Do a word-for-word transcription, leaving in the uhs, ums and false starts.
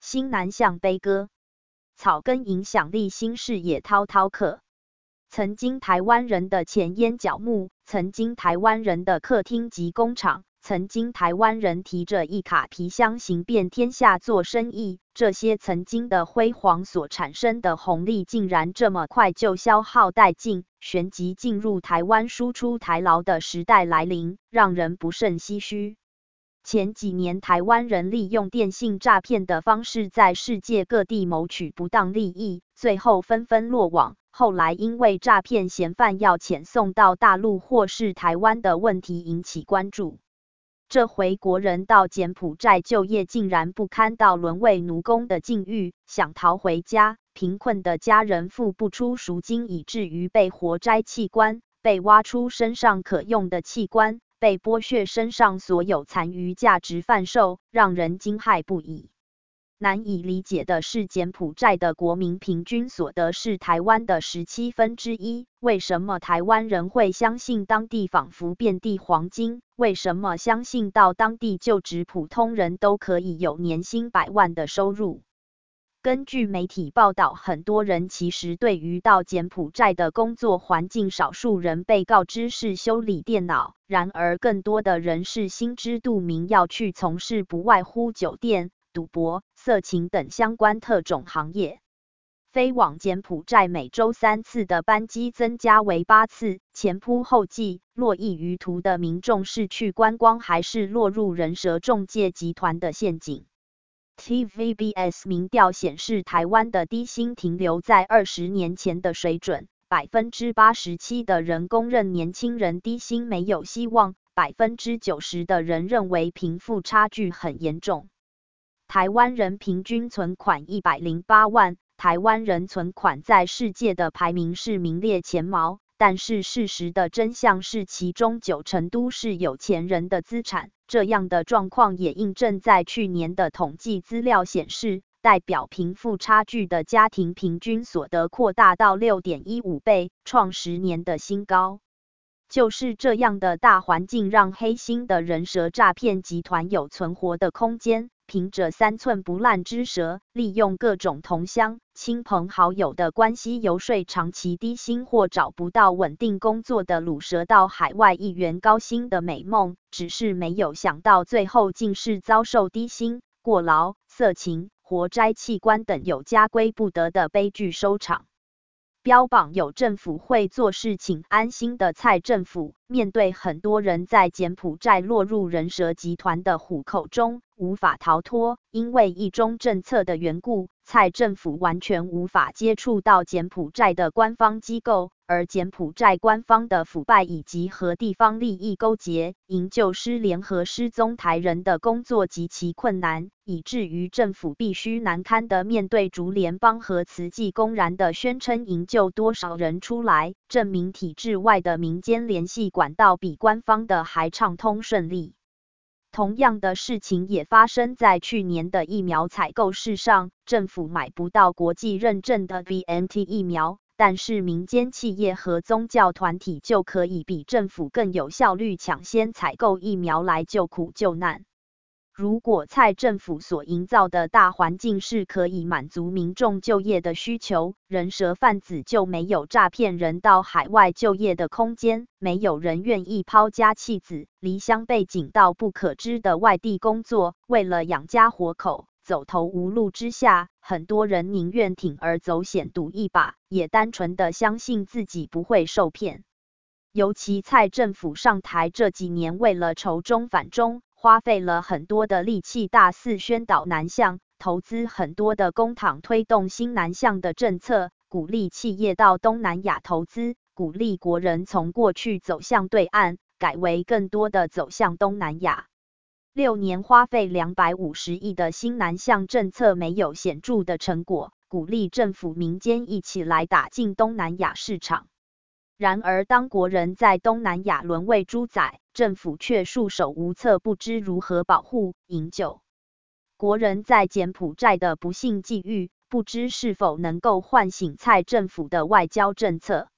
新南向悲歌，草根影响力新视野滔滔客。曾经台湾人的前烟角木，曾经台湾人的客厅及工厂，曾经台湾人提着一卡皮箱行遍天下做生意，这些曾经的辉煌所产生的红利，竟然这么快就消耗殆尽，旋即进入台湾输出台劳的时代来临，让人不胜唏嘘。前几年台湾人利用电信诈骗的方式在世界各地谋取不当利益，最后纷纷落网。后来因为诈骗嫌犯要遣送到大陆或是台湾的问题引起关注。这回国人到柬埔寨就业，竟然不堪到沦为奴工的境遇，想逃回家，贫困的家人付不出赎金，以至于被活摘器官，被挖出身上可用的器官，被剥削身上所有残余价值贩售，让人惊骇不已。难以理解的是，柬埔寨的国民平均所得是台湾的十七分之一，为什么台湾人会相信当地仿佛遍地黄金？为什么相信到当地就职普通人都可以有年薪百万的收入？根据媒体报道，很多人其实对于到柬埔寨的工作环境，少数人被告知是修理电脑，然而更多的人是心知肚明要去从事不外乎酒店、赌博、色情等相关特种行业。飞往柬埔寨每周三次的班机增加为八次，前仆后继，络绎于途的民众是去观光还是落入人蛇中介集团的陷阱？T V B S 民调显示，台湾的低薪停留在二十年前的水准， 百分之八十七 的人公认年轻人低薪没有希望， 百分之九十 的人认为贫富差距很严重。台湾人平均存款一百零八万，台湾人存款在世界的排名是名列前茅，但是事实的真相是其中九成都是有钱人的资产。这样的状况也印证在去年的统计资料显示，代表贫富差距的家庭平均所得扩大到 六点一五倍，创十年的新高。就是这样的大环境，让黑心的人蛇诈骗集团有存活的空间，凭着三寸不烂之舌，利用各种同乡、亲朋好友的关系，游说长期低薪或找不到稳定工作的鲁蛇到海外一圆高薪的美梦，只是没有想到最后竟是遭受低薪、过劳、色情、活摘器官等有家归不得的悲剧收场。标榜有政府会做事请安心的蔡政府，面对很多人在柬埔寨落入人蛇集团的虎口中，无法逃脱，因为一中政策的缘故，蔡政府完全无法接触到柬埔寨的官方机构，而柬埔寨官方的腐败以及和地方利益勾结，营救失联和失踪台人的工作极其困难，以至于政府必须难堪的面对竹联邦和慈济公然的宣称营救多少人出来，证明体制外的民间联系管道比官方的还畅通顺利。同样的事情也发生在去年的疫苗采购事上，政府买不到国际认证的 B N T 疫苗，但是民间企业和宗教团体就可以比政府更有效率抢先采购疫苗来救苦救难。如果蔡政府所营造的大环境是可以满足民众就业的需求，人蛇贩子就没有诈骗人到海外就业的空间，没有人愿意抛家弃子，离乡背井到不可知的外地工作，为了养家活口，走投无路之下，很多人宁愿铤而走险赌一把，也单纯的相信自己不会受骗。尤其蔡政府上台这几年，为了仇中反中，花费了很多的力气，大肆宣导南向，投资很多的公帑推动新南向的政策，鼓励企业到东南亚投资，鼓励国人从过去走向对岸，改为更多的走向东南亚。六年花费两百五十亿的新南向政策没有显著的成果，鼓励政府民间一起来打进东南亚市场。然而当国人在东南亚沦为猪仔，政府却束手无策，不知如何保护、营救国人在柬埔寨的不幸际遇，不知是否能够唤醒蔡政府的外交政策。